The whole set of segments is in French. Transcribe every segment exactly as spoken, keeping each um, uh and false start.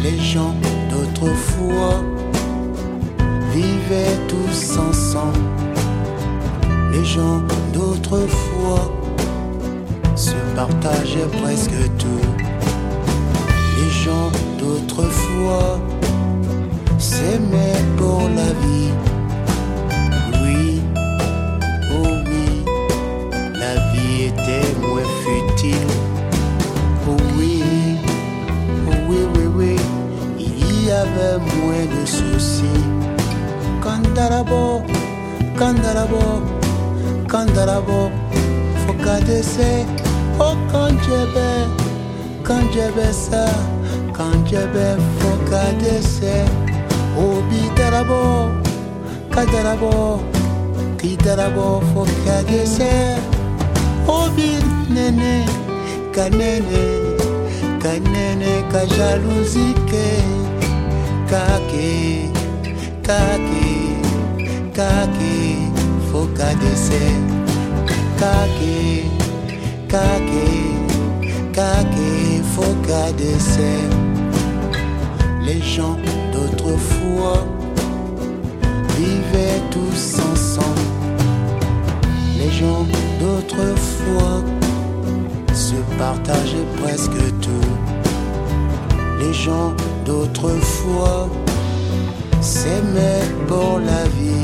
Les gens d'autrefois vivaient tous ensemble. Les gens d'autrefois se partageaient presque tout. Les gens d'autrefois s'aimaient pour la vie. Oui, oh oui, la vie était moins futile. Oh oui, oh oui, oui, oui, il y avait moins de soucis. Kandarabo, Kandarabo, Kandarabo, faut garder ça. Oh, quand j'avais, quand j'avais ça, quand j'avais, faut garder ça. Oh, bidarabo, Kadarabo, Kidarabo, faut garder ça. Oh, bid, néné, kanene, kanene, ka jalousie, kake, kake, kake, faut garder ça. Kake, kake, kake, faut garder ça. Les gens d'autrefois vivaient tous ensemble. Les gens d'autrefois se partageaient presque tout. Les gens d'autrefois s'aimaient pour la vie.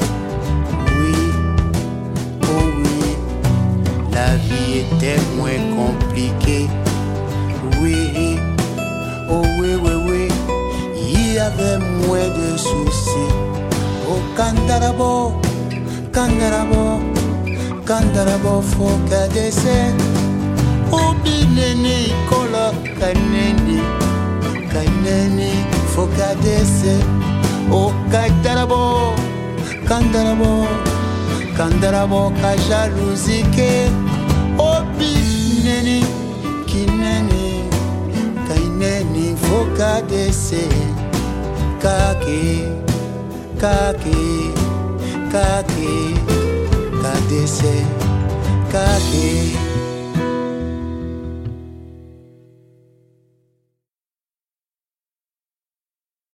La vie était moins compliquée. Oui, oh oui, oui, oui, il y avait moins de soucis. Oh, Kandarabo, Kandarabo, Kandarabo, faut garder ça. Oh, bineni, kola, kaneni, kaneni, faut garder ça. Oh, Kandarabo, Kandarabo, Kandarabo, ka jalousie ke. Obi neni, kineni, kaineni, faut garder ça. Kake, kake, kake, garder ça. Kake.